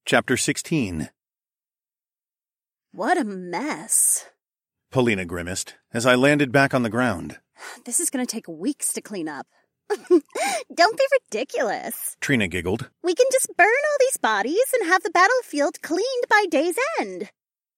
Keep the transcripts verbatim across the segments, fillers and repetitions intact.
Chapter sixteen. What a mess. Polina grimaced as I landed back on the ground. This is going to take weeks to clean up. Don't be ridiculous. Trina giggled. We can just burn all these bodies and have the battlefield cleaned by day's end.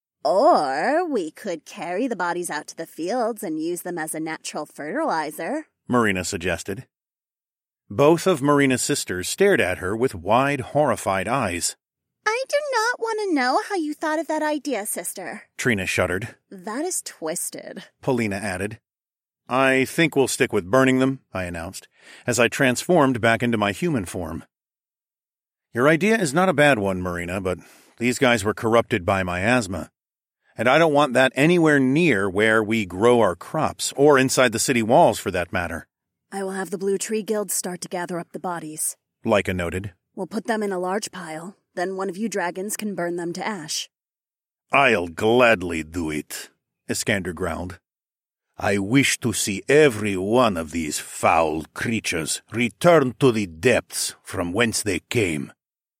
Or we could carry the bodies out to the fields and use them as a natural fertilizer, Marina suggested. Both of Marina's sisters stared at her with wide, horrified eyes. I do not want to know how you thought of that idea, sister. Trina shuddered. That is twisted, Polina added. I think we'll stick with burning them, I announced, as I transformed back into my human form. Your idea is not a bad one, Marina, but these guys were corrupted by miasma. And I don't want that anywhere near where we grow our crops, or inside the city walls for that matter. I will have the Blue Tree Guild start to gather up the bodies. Laika noted. We'll put them in a large pile, then one of you dragons can burn them to ash. I'll gladly do it, Iskander growled. I wish to see every one of these foul creatures return to the depths from whence they came.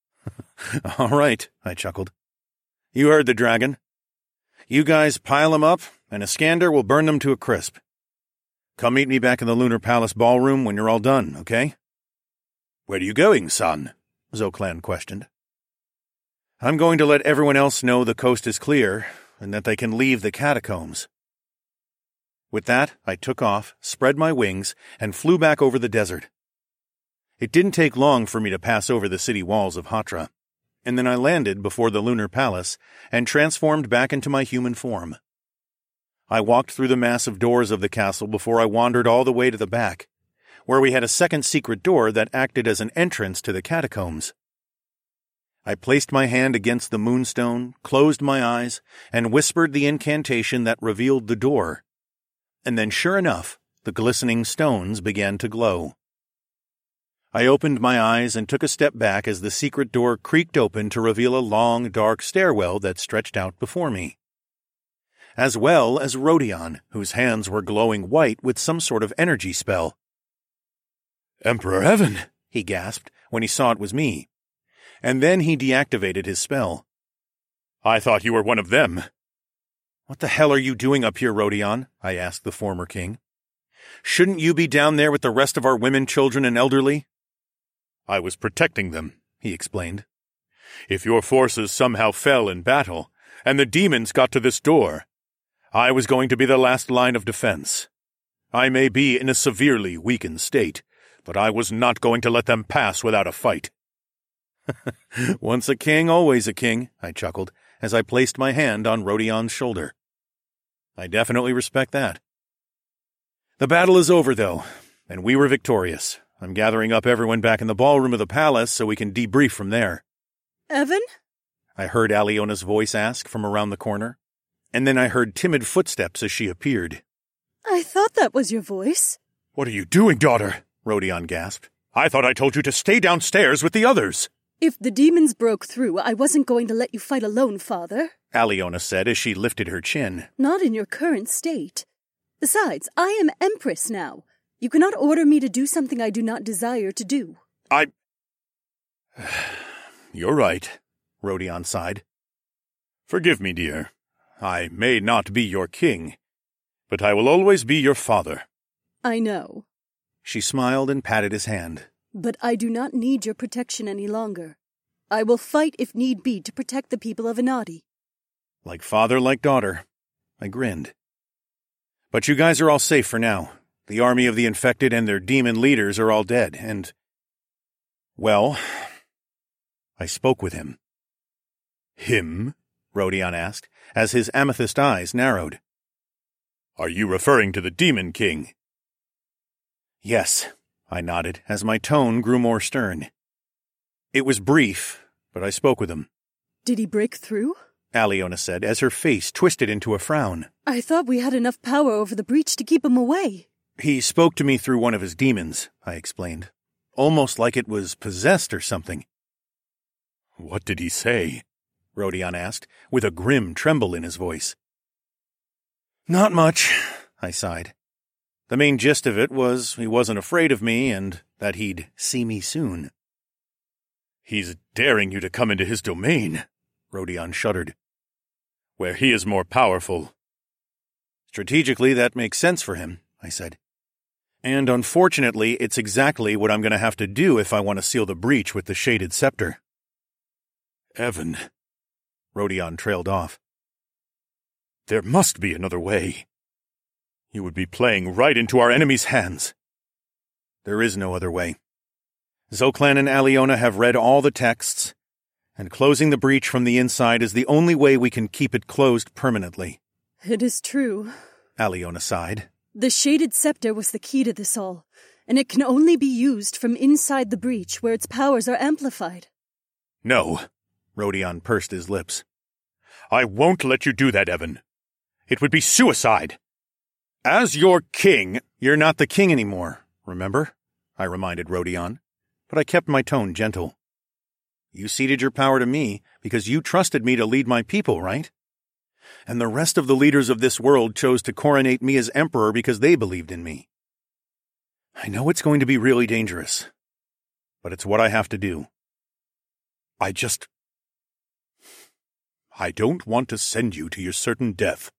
All right, I chuckled. You heard the dragon. You guys pile them up, and Iskander will burn them to a crisp. Come meet me back in the Lunar Palace ballroom when you're all done, okay? Where are you going, son? Zoclan questioned. I'm going to let everyone else know the coast is clear, and that they can leave the catacombs. With that, I took off, spread my wings, and flew back over the desert. It didn't take long for me to pass over the city walls of Hatra, and then I landed before the Lunar Palace and transformed back into my human form. I walked through the massive doors of the castle before I wandered all the way to the back, where we had a second secret door that acted as an entrance to the catacombs. I placed my hand against the moonstone, closed my eyes, and whispered the incantation that revealed the door. And then, sure enough, the glistening stones began to glow. I opened my eyes and took a step back as the secret door creaked open to reveal a long, dark stairwell that stretched out before me. As well as Rodion, whose hands were glowing white with some sort of energy spell. Emperor Evan, he gasped when he saw it was me. And then he deactivated his spell. I thought you were one of them. What the hell are you doing up here, Rodion? I asked the former king. Shouldn't you be down there with the rest of our women, children, and elderly? I was protecting them, he explained. If your forces somehow fell in battle, and the demons got to this door, I was going to be the last line of defense. I may be in a severely weakened state, but I was not going to let them pass without a fight. Once a king, always a king, I chuckled, as I placed my hand on Rodion's shoulder. I definitely respect that. The battle is over, though, and we were victorious. I'm gathering up everyone back in the ballroom of the palace so we can debrief from there. Evan? I heard Aliona's voice ask from around the corner, and then I heard timid footsteps as she appeared. I thought that was your voice. What are you doing, daughter? Rodion gasped. I thought I told you to stay downstairs with the others. If the demons broke through, I wasn't going to let you fight alone, Father, Aliona said as she lifted her chin. Not in your current state. Besides, I am Empress now. You cannot order me to do something I do not desire to do. I... You're right, Rodion sighed. Forgive me, dear. I may not be your king, but I will always be your father. I know. She smiled and patted his hand. But I do not need your protection any longer. I will fight if need be to protect the people of Enadi. Like father, like daughter. I grinned. But you guys are all safe for now. The army of the infected and their demon leaders are all dead, and... Well, I spoke with him. Him? Rodion asked, as his amethyst eyes narrowed. Are you referring to the Demon King? Yes, I nodded, as my tone grew more stern. It was brief, but I spoke with him. Did he break through? Aliona said, as her face twisted into a frown. I thought we had enough power over the breach to keep him away. He spoke to me through one of his demons, I explained. Almost like it was possessed or something. What did he say? Rodion asked, with a grim tremble in his voice. Not much, I sighed. The main gist of it was he wasn't afraid of me and that he'd see me soon. He's daring you to come into his domain, Rodion shuddered. Where he is more powerful. Strategically, that makes sense for him, I said. And unfortunately, it's exactly what I'm going to have to do if I want to seal the breach with the Shaded Scepter. Evan, Rodion trailed off. There must be another way. You would be playing right into our enemy's hands. There is no other way. Zoclan and Aliona have read all the texts, and closing the breach from the inside is the only way we can keep it closed permanently. It is true, Aliona sighed. The Shaded Scepter was the key to this all, and it can only be used from inside the breach where its powers are amplified. No, Rodion pursed his lips. I won't let you do that, Evan. It would be suicide. As your king... You're not the king anymore, remember? I reminded Rodion, but I kept my tone gentle. You ceded your power to me because you trusted me to lead my people, right? And the rest of the leaders of this world chose to coronate me as emperor because they believed in me. I know it's going to be really dangerous, but it's what I have to do. I just... I don't want to send you to your certain death.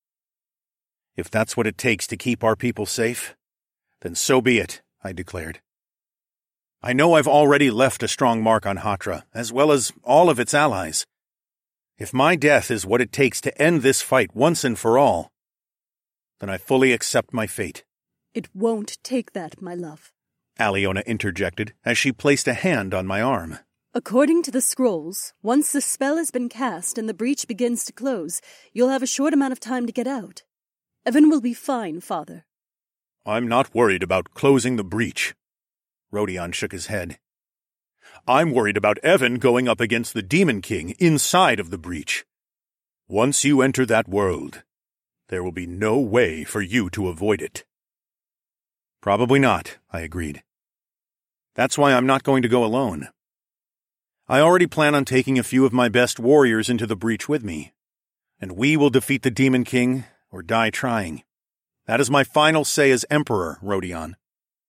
If that's what it takes to keep our people safe, then so be it, I declared. I know I've already left a strong mark on Hatra, as well as all of its allies. If my death is what it takes to end this fight once and for all, then I fully accept my fate. It won't take that, my love, Aliona interjected as she placed a hand on my arm. According to the scrolls, once the spell has been cast and the breach begins to close, you'll have a short amount of time to get out. Evan will be fine, Father. I'm not worried about closing the breach. Rodion shook his head. I'm worried about Evan going up against the Demon King inside of the breach. Once you enter that world, there will be no way for you to avoid it. Probably not, I agreed. That's why I'm not going to go alone. I already plan on taking a few of my best warriors into the breach with me, and we will defeat the Demon King or die trying. That is my final say as Emperor, Rodion.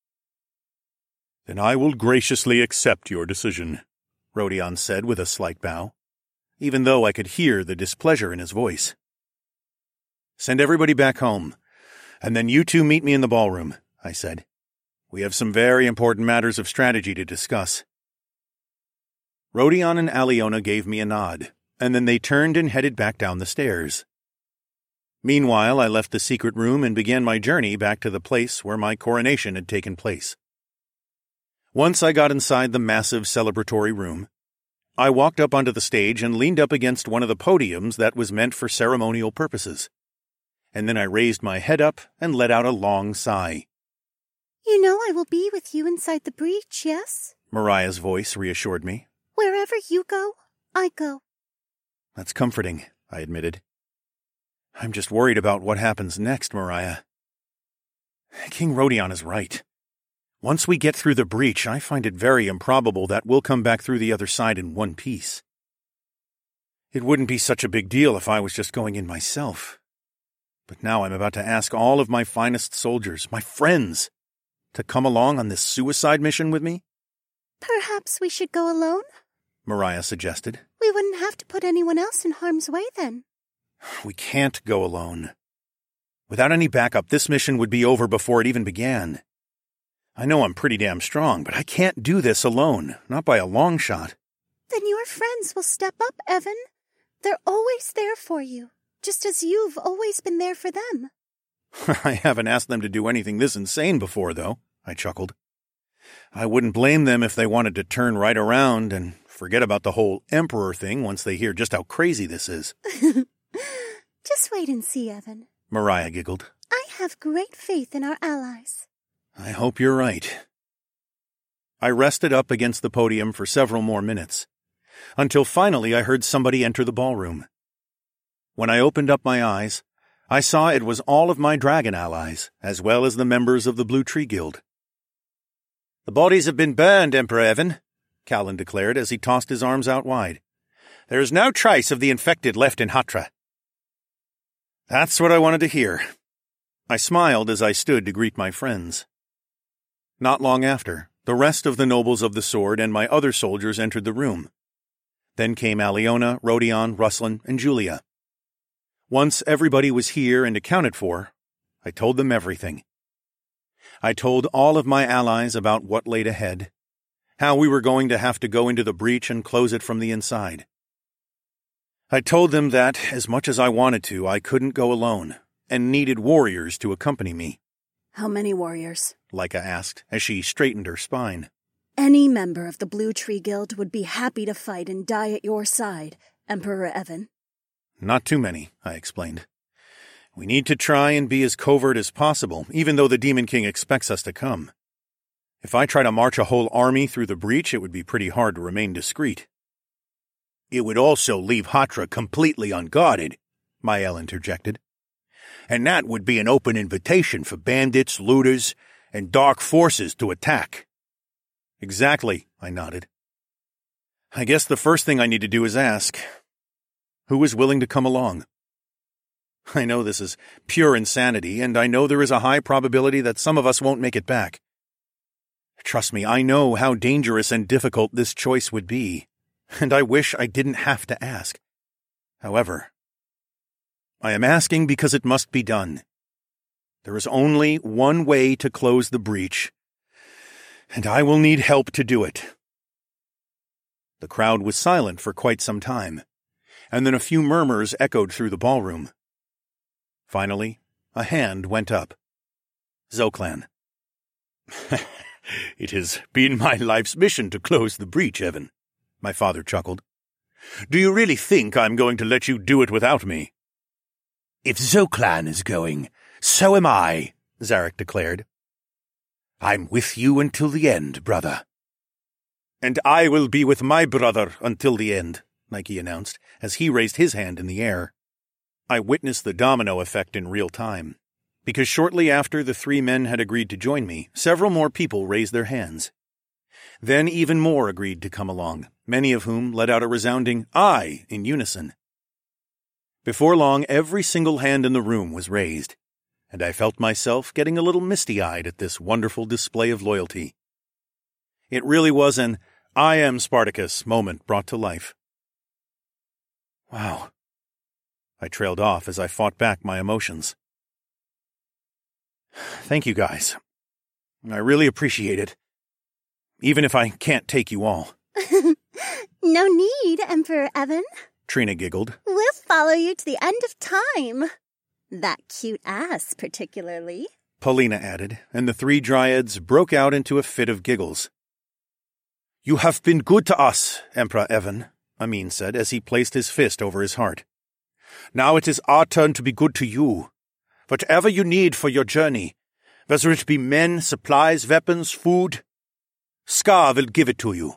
Then I will graciously accept your decision, Rodion said with a slight bow, even though I could hear the displeasure in his voice. Send everybody back home, and then you two meet me in the ballroom, I said. We have some very important matters of strategy to discuss. Rodion and Aliona gave me a nod, and then they turned and headed back down the stairs. Meanwhile, I left the secret room and began my journey back to the place where my coronation had taken place. Once I got inside the massive celebratory room, I walked up onto the stage and leaned up against one of the podiums that was meant for ceremonial purposes. And then I raised my head up and let out a long sigh. You know I will be with you inside the breach, yes? Mariah's voice reassured me. Wherever you go, I go. That's comforting, I admitted. I'm just worried about what happens next, Mariah. King Rodion is right. Once we get through the breach, I find it very improbable that we'll come back through the other side in one piece. It wouldn't be such a big deal if I was just going in myself. But now I'm about to ask all of my finest soldiers, my friends, to come along on this suicide mission with me? Perhaps we should go alone? Mariah suggested. We wouldn't have to put anyone else in harm's way then. We can't go alone. Without any backup, this mission would be over before it even began. I know I'm pretty damn strong, but I can't do this alone, not by a long shot. Then your friends will step up, Evan. They're always there for you, just as you've always been there for them. I haven't asked them to do anything this insane before, though, I chuckled. I wouldn't blame them if they wanted to turn right around and forget about the whole Emperor thing once they hear just how crazy this is. Just wait and see, Evan. Mariah giggled. I have great faith in our allies. I hope you're right. I rested up against the podium for several more minutes, until finally I heard somebody enter the ballroom. When I opened up my eyes, I saw it was all of my dragon allies, as well as the members of the Blue Tree Guild. The bodies have been burned, Emperor Evan, Callan declared as he tossed his arms out wide. There is no trace of the infected left in Hatra. That's what I wanted to hear. I smiled as I stood to greet my friends. Not long after, The rest of the nobles of the sword and my other soldiers entered the room. Then came Aliona, Rodion, Ruslan, and Julia. Once everybody was here and accounted for, I told them everything. I told all of my allies about what laid ahead, how we were going to have to go into the breach and close it from the inside. I told them that, as much as I wanted to, I couldn't go alone, and needed warriors to accompany me. How many warriors? Leica asked, as she straightened her spine. Any member of the Blue Tree Guild would be happy to fight and die at your side, Emperor Evan. Not too many, I explained. We need to try and be as covert as possible, even though the Demon King expects us to come. If I try to march a whole army through the breach, it would be pretty hard to remain discreet. It would also leave Hatra completely unguarded, Mael interjected. And that would be an open invitation for bandits, looters, and dark forces to attack. Exactly, I nodded. I guess the first thing I need to do is ask, who is willing to come along? I know this is pure insanity, and I know there is a high probability that some of us won't make it back. Trust me, I know how dangerous and difficult this choice would be, and I wish I didn't have to ask. However, I am asking because it must be done. There is only one way to close the breach, and I will need help to do it. The crowd was silent for quite some time, and then a few murmurs echoed through the ballroom. Finally, a hand went up. Zoclan. It has been my life's mission to close the breach, Evan, my father chuckled. Do you really think I'm going to let you do it without me? If Zoclan is going, so am I, Zarek declared. I'm with you until the end, brother. And I will be with my brother until the end, Nike announced, as he raised his hand in the air. I witnessed the domino effect in real time, because shortly after the three men had agreed to join me, several more people raised their hands. Then even more agreed to come along, many of whom let out a resounding "aye" in unison. Before long, every single hand in the room was raised, and I felt myself getting a little misty-eyed at this wonderful display of loyalty. It really was an "I am Spartacus" moment brought to life. Wow. I trailed off as I fought back my emotions. Thank you, guys. I really appreciate it. Even if I can't take you all. No need, Emperor Evan. Trina giggled. We'll follow you to the end of time. That cute ass, particularly. Paulina added, and the three dryads broke out into a fit of giggles. You have been good to us, Emperor Evan, Amin said as he placed his fist over his heart. Now it is our turn to be good to you. Whatever you need for your journey, whether it be men, supplies, weapons, food, Scar will give it to you.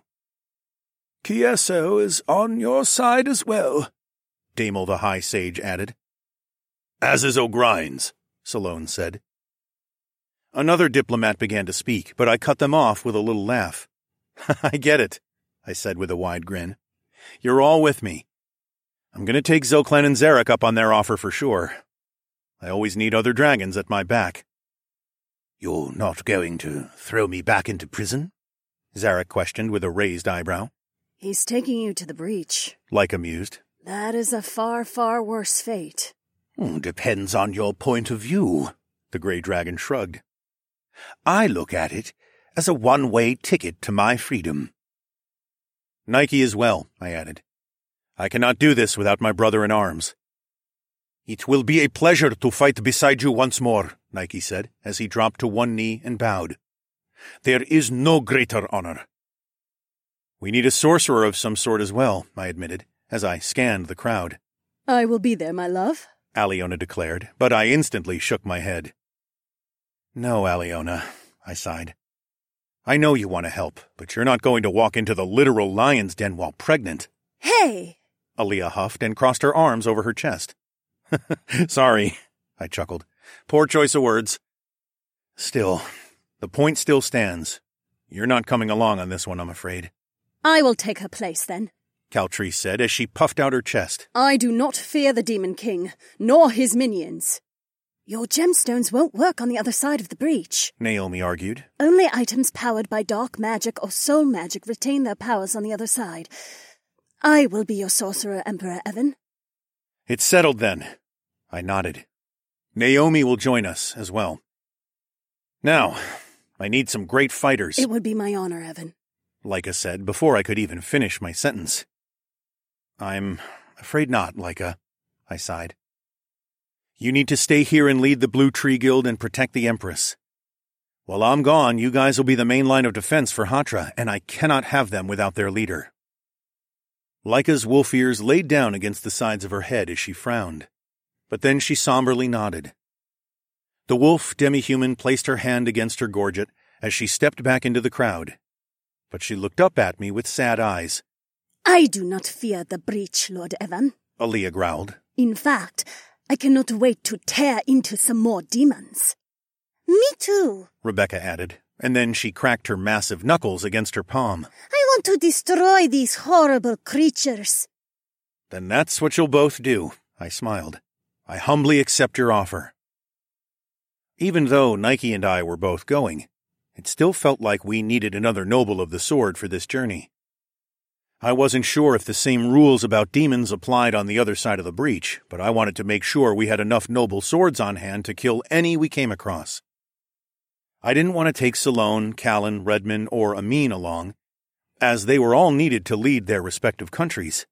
Kieso is on your side as well, Damel the High Sage added. As is O'Grines, Salone said. Another diplomat began to speak, but I cut them off with a little laugh. I get it, I said with a wide grin. You're all with me. I'm going to take Zoclan and Zarek up on their offer for sure. I always need other dragons at my back. You're not going to throw me back into prison? Zarek questioned with a raised eyebrow. He's taking you to the breach, Leica mused. That is a far, far worse fate. Depends on your point of view, the Grey Dragon shrugged. I look at it as a one-way ticket to my freedom. Nike as well, I added. I cannot do this without my brother in arms. It will be a pleasure to fight beside you once more, Nike said, as he dropped to one knee and bowed. There is no greater honor. We need a sorcerer of some sort as well, I admitted, as I scanned the crowd. I will be there, my love, Aliona declared, but I instantly shook my head. No, Aliona, I sighed. I know you want to help, but you're not going to walk into the literal lion's den while pregnant. Hey! Aaliyah huffed and crossed her arms over her chest. Sorry, I chuckled. Poor choice of words. Still, the point still stands. You're not coming along on this one, I'm afraid. I will take her place, then, Caltree said as she puffed out her chest. I do not fear the Demon King, nor his minions. Your gemstones won't work on the other side of the breach, Naomi argued. Only items powered by dark magic or soul magic retain their powers on the other side. I will be your sorcerer, Emperor Evan. It's settled then. I nodded. Naomi will join us as well. Now, I need some great fighters. It would be my honor, Evan. Lyca said before I could even finish my sentence. I'm afraid not, Lyca, I sighed. You need to stay here and lead the Blue Tree Guild and protect the Empress. While I'm gone, you guys will be the main line of defense for Hatra, and I cannot have them without their leader. Lyca's wolf ears laid down against the sides of her head as she frowned, but then she somberly nodded. The wolf demi-human placed her hand against her gorget as she stepped back into the crowd, but she looked up at me with sad eyes. I do not fear the breach, Lord Evan, Aaliyah growled. In fact, I cannot wait to tear into some more demons. Me too, Rebecca added, and then she cracked her massive knuckles against her palm. I want to destroy these horrible creatures. Then that's what you'll both do, I smiled. I humbly accept your offer. Even though Nike and I were both going, it still felt like we needed another noble of the sword for this journey. I wasn't sure if the same rules about demons applied on the other side of the breach, but I wanted to make sure we had enough noble swords on hand to kill any we came across. I didn't want to take Salone, Callan, Redmond, or Amin along, as they were all needed to lead their respective countries.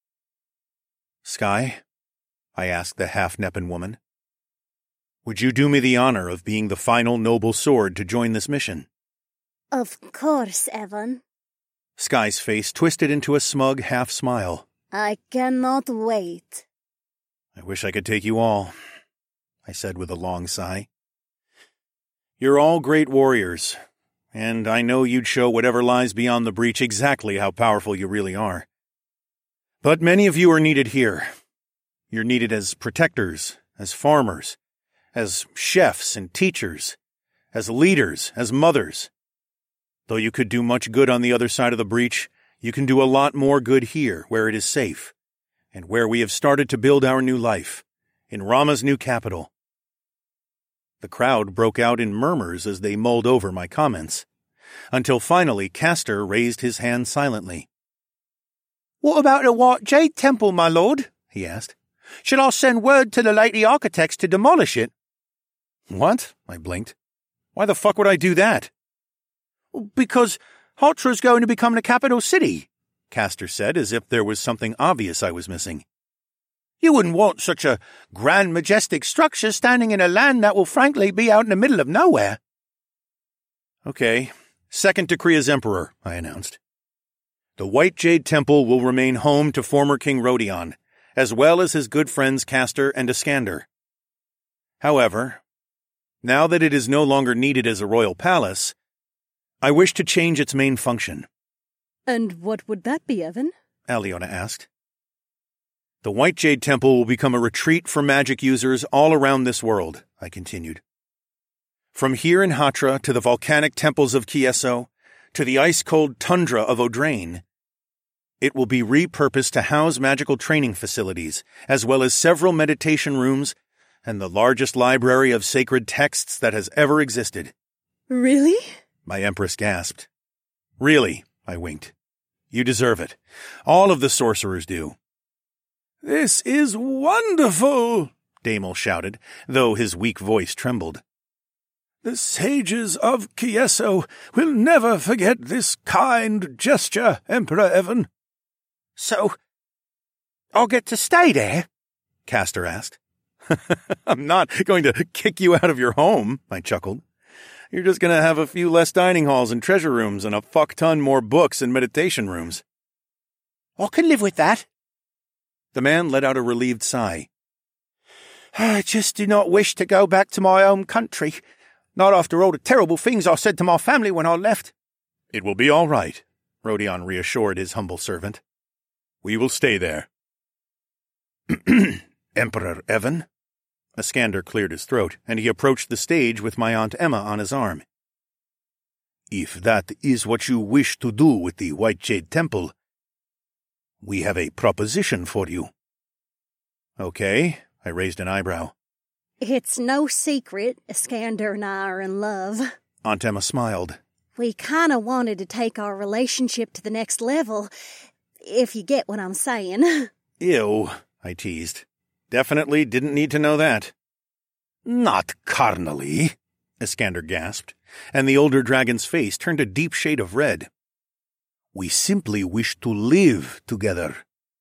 Sky, I asked the half-Nepan woman, would you do me the honor of being the final noble sword to join this mission? Of course, Evan. Sky's face twisted into a smug half-smile. I cannot wait. I wish I could take you all, I said with a long sigh. You're all great warriors, and I know you'd show whatever lies beyond the breach exactly how powerful you really are. But many of you are needed here. You're needed as protectors, as farmers, as chefs and teachers, as leaders, as mothers. Though you could do much good on the other side of the breach, you can do a lot more good here, where it is safe, and where we have started to build our new life, in Rama's new capital. The crowd broke out in murmurs as they mulled over my comments, until finally Castor raised his hand silently. "What about the White Jade Temple, my lord?" he asked. "Should I send word to the lady architects to demolish it?" What? I blinked. Why the fuck would I do that? "Because Hatra's going to become the capital city," Castor said, as if there was something obvious I was missing. "You wouldn't want such a grand, majestic structure standing in a land that will frankly be out in the middle of nowhere." Okay, second decree as emperor, I announced. The White Jade Temple will remain home to former King Rodion, as well as his good friends Castor and Iskander. However, now that it is no longer needed as a royal palace, I wish to change its main function. And what would that be, Evan? Aliona asked. The White Jade Temple will become a retreat for magic users all around this world, I continued. From here in Hatra to the volcanic temples of Kieso, to the ice-cold tundra of Odrain, it will be repurposed to house magical training facilities, as well as several meditation rooms and the largest library of sacred texts that has ever existed. Really? My empress gasped. Really, I winked. You deserve it. All of the sorcerers do. "This is wonderful," Damel shouted, though his weak voice trembled. "The sages of Kieso will never forget this kind gesture, Emperor Evan." "So, I'll get to stay there?" Castor asked. "I'm not going to kick you out of your home," I chuckled. "You're just going to have a few less dining halls and treasure rooms and a fuck-ton more books and meditation rooms." "I can live with that." The man let out a relieved sigh. "I just do not wish to go back to my home country, not after all the terrible things I said to my family when I left." "It will be all right," Rodion reassured his humble servant. "We will stay there." Emperor Evan? Iskander cleared his throat, and he approached the stage with my Aunt Emma on his arm. "If that is what you wish to do with the White Jade Temple, we have a proposition for you." Okay, I raised an eyebrow. It's no secret Iskander and I are in love. Aunt Emma smiled. We kind of wanted to take our relationship to the next level, if you get what I'm saying. Ew, I teased. Definitely didn't need to know that. Not carnally, Iskander gasped, and the older dragon's face turned a deep shade of red. We simply wish to live together.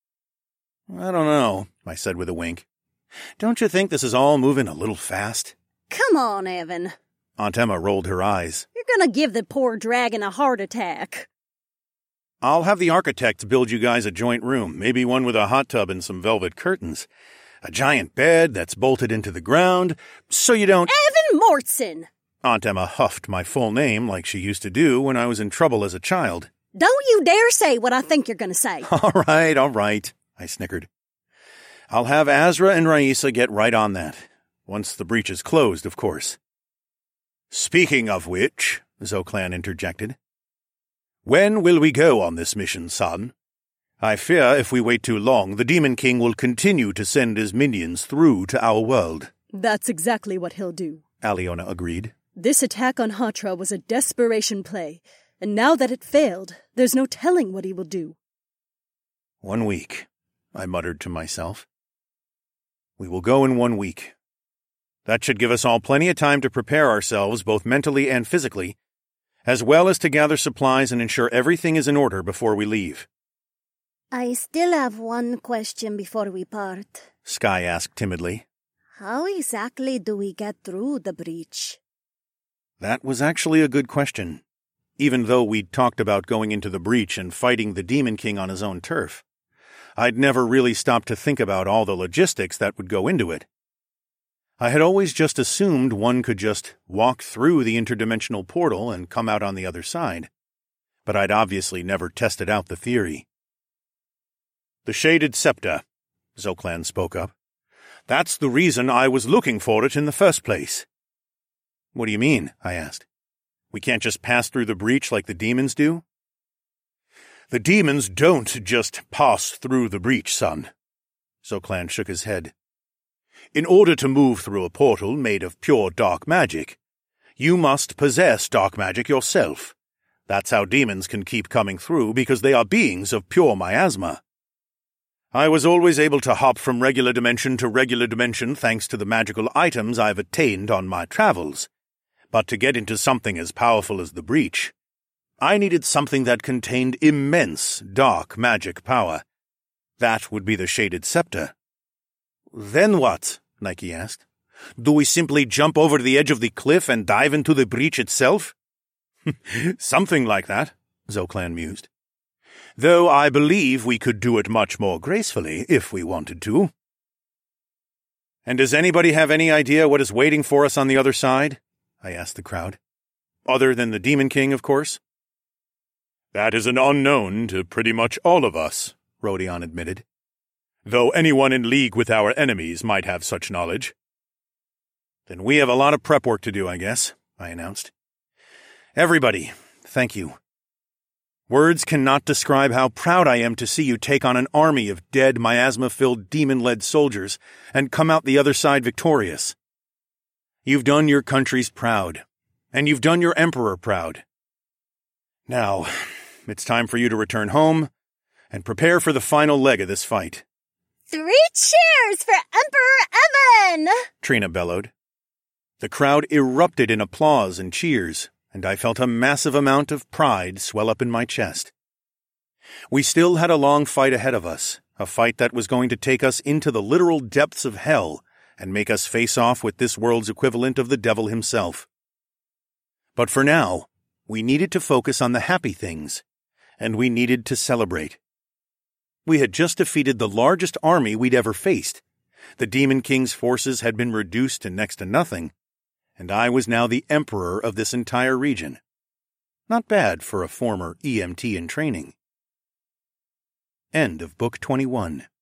I don't know, I said with a wink. Don't you think this is all moving a little fast? Come on, Evan. Aunt Emma rolled her eyes. You're gonna give the poor dragon a heart attack. I'll have the architects build you guys a joint room, maybe one with a hot tub and some velvet curtains. A giant bed that's bolted into the ground, so you don't— Evan Mortson! Aunt Emma huffed my full name like she used to do when I was in trouble as a child. Don't you dare say what I think you're gonna say. All right, all right, I snickered. I'll have Azra and Raisa get right on that. Once the breach is closed, of course. Speaking of which, Zoclan interjected, when will we go on this mission, son? I fear if we wait too long, the Demon King will continue to send his minions through to our world. That's exactly what he'll do, Aliona agreed. This attack on Hatra was a desperation play, and now that it failed, there's no telling what he will do. One week, I muttered to myself. We will go in one week. That should give us all plenty of time to prepare ourselves, both mentally and physically, as well as to gather supplies and ensure everything is in order before we leave. I still have one question before we part, Sky asked timidly. How exactly do we get through the breach? That was actually a good question, even though we'd talked about going into the breach and fighting the Demon King on his own turf. I'd never really stopped to think about all the logistics that would go into it. I had always just assumed one could just walk through the interdimensional portal and come out on the other side, but I'd obviously never tested out the theory. The Shaded Scepter, Zoclan spoke up. That's the reason I was looking for it in the first place. What do you mean? I asked. We can't just pass through the breach like the demons do? The demons don't just pass through the breach, son. Zoclan shook his head. In order to move through a portal made of pure dark magic, you must possess dark magic yourself. That's how demons can keep coming through, because they are beings of pure miasma. I was always able to hop from regular dimension to regular dimension thanks to the magical items I've attained on my travels. But to get into something as powerful as the breach, I needed something that contained immense dark magic power. That would be the Shaded Scepter. Then what? Nike asked. Do we simply jump over the edge of the cliff and dive into the breach itself? Something like that, Zoclan mused. Though I believe we could do it much more gracefully if we wanted to. And does anybody have any idea what is waiting for us on the other side? I asked the crowd. Other than the Demon King, of course. That is an unknown to pretty much all of us, Rodion admitted. Though anyone in league with our enemies might have such knowledge. Then we have a lot of prep work to do, I guess, I announced. Everybody, thank you. Words cannot describe how proud I am to see you take on an army of dead, miasma-filled, demon-led soldiers and come out the other side victorious. You've done your countries proud, and you've done your emperor proud. Now, it's time for you to return home and prepare for the final leg of this fight. Three cheers for Emperor Evan! Trina bellowed. The crowd erupted in applause and cheers, and I felt a massive amount of pride swell up in my chest. We still had a long fight ahead of us, a fight that was going to take us into the literal depths of hell and make us face off with this world's equivalent of the devil himself. But for now, we needed to focus on the happy things, and we needed to celebrate. We had just defeated the largest army we'd ever faced. The Demon King's forces had been reduced to next to nothing, and I was now the emperor of this entire region. Not bad for a former E M T in training. End of Book twenty-one.